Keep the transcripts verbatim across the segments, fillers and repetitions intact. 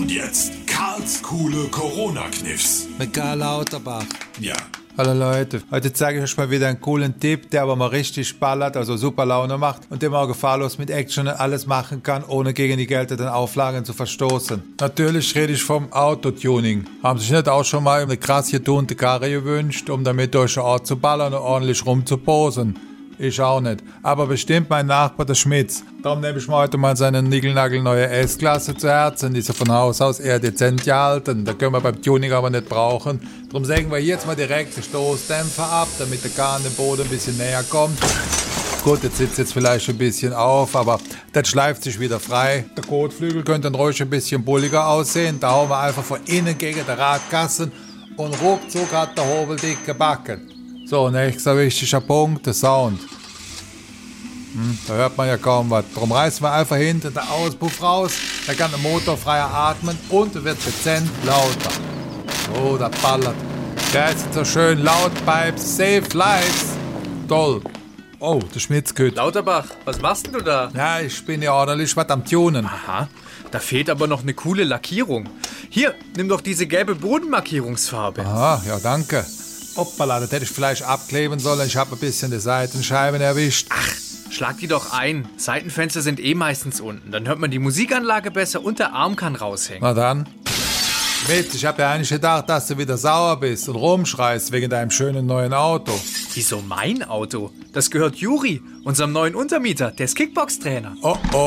Und jetzt Karls coole Corona-Kniffs. Mit Karl Lauterbach. Ja. Hallo Leute, heute zeige ich euch mal wieder einen coolen Tipp, der aber mal richtig ballert, also super Laune macht und den man auch gefahrlos mit Action alles machen kann, ohne gegen die geltenden Auflagen zu verstoßen. Natürlich rede ich vom Autotuning. Haben sich nicht auch schon mal eine krass getunte Karre gewünscht, um damit durch den Ort zu ballern und ordentlich rumzuposen? Ich auch nicht. Aber bestimmt mein Nachbar, der Schmitz. Darum nehme ich mir heute mal seine niegelnagelneue S-Klasse zu Herzen. Die ist ja von Haus aus eher dezent gehalten. Da können wir beim Tuning aber nicht brauchen. Darum sägen wir hier jetzt mal direkt den Stoßdämpfer ab, damit der Kahn dem Boden ein bisschen näher kommt. Gut, jetzt sitzt jetzt vielleicht ein bisschen auf, aber das schleift sich wieder frei. Der Kotflügel könnte dann ruhig ein bisschen bulliger aussehen. Da hauen wir einfach von innen gegen den Radkasten und ruckzuck hat der Hobel dick gebacken. So, nächster wichtiger Punkt, der Sound. Hm, da hört man ja kaum was. Darum reißen wir einfach hinten den Auspuff raus, da kann der Motor freier atmen und er wird dezent lauter. Oh, das ballert. Der ist jetzt so schön laut, Pipes, save lives. Toll. Oh, der Schmitz geht. Lauterbach, was machst denn du da? Ja, ich bin ja ordentlich was am Tunen. Aha, da fehlt aber noch eine coole Lackierung. Hier, nimm doch diese gelbe Bodenmarkierungsfarbe. Ah, ja, danke. Hoppala, das hätte ich vielleicht abkleben sollen. Ich habe ein bisschen die Seitenscheiben erwischt. Ach, schlag die doch ein. Seitenfenster sind eh meistens unten. Dann hört man die Musikanlage besser und der Arm kann raushängen. Na dann. Schmitz, ich habe ja eigentlich gedacht, dass du wieder sauer bist und rumschreist wegen deinem schönen neuen Auto. Wieso mein Auto? Das gehört Juri, unserem neuen Untermieter. Der ist Kickbox-Trainer. Oh oh.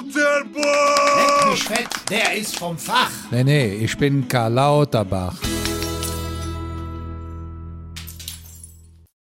Lauterbach! Leck mich fett, der ist vom Fach. Nee, nee, ich bin Karl Lauterbach.